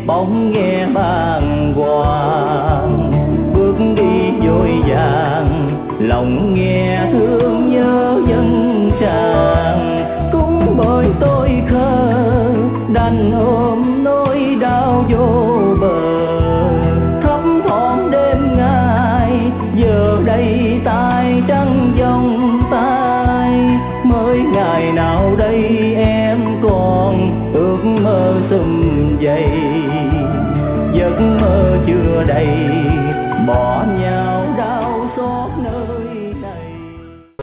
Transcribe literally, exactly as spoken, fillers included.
bỗng nghe bàng hoàng. Bước đi vội vàng lòng nghe thương nhớ dân tràn. Cũng bởi tôi khờ đành ôm nỗi đau vô bờ. Thấp thỏm đêm ngày giờ đây tay trắng vòng tay. Mới ngày nào đây em còn ước mơ sum vầy, giấc mơ chưa đầy